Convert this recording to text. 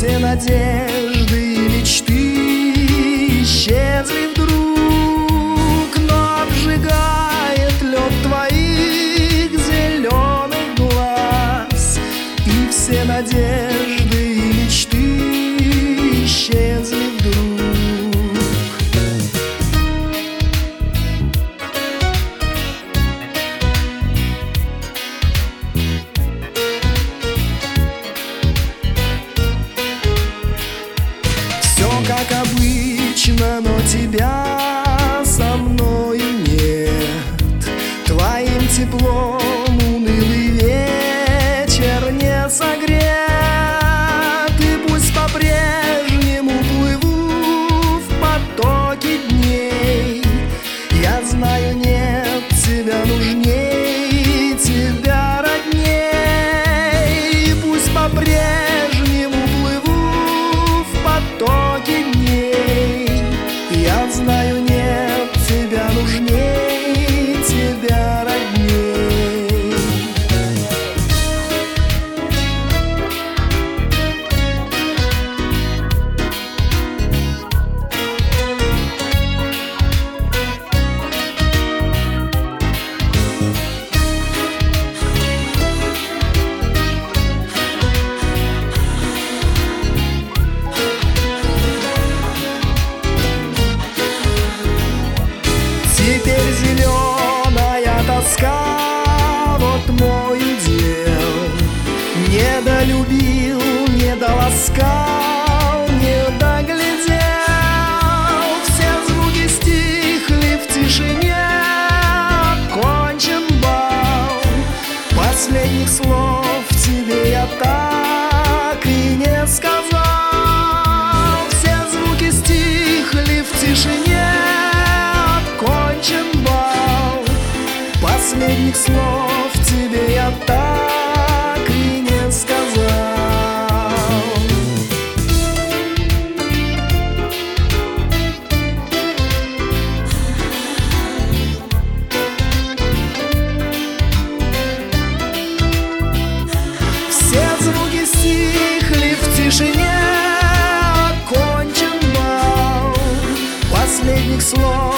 все надежды и мечты исчезли вдруг, но обжигает лед твоих зеленых глаз, и все надежды и мечты исчезли вдруг. Все как обычно, но тебя со мною нет. Твоим теплом унылый вечер не согрет. И пусть по-прежнему плыву в потоке дней, я знаю, нет тебя нужней, тебя родней. И пусть по-прежнему плыву в потоке дней, я знаю, нет тебя нужней, тебя родней. Теперь зеленая тоска, вот мой удел. Не долюбил, не доласкал, не доглядел. Все звуки стихли в тишине, окончен бал. Последних слов тебе я так и не сказал. Все звуки стихли в тишине, окончен бал. Последних слов тебе я так и не сказал. Все звуки стихли в тишине, окончен бал. Последних слов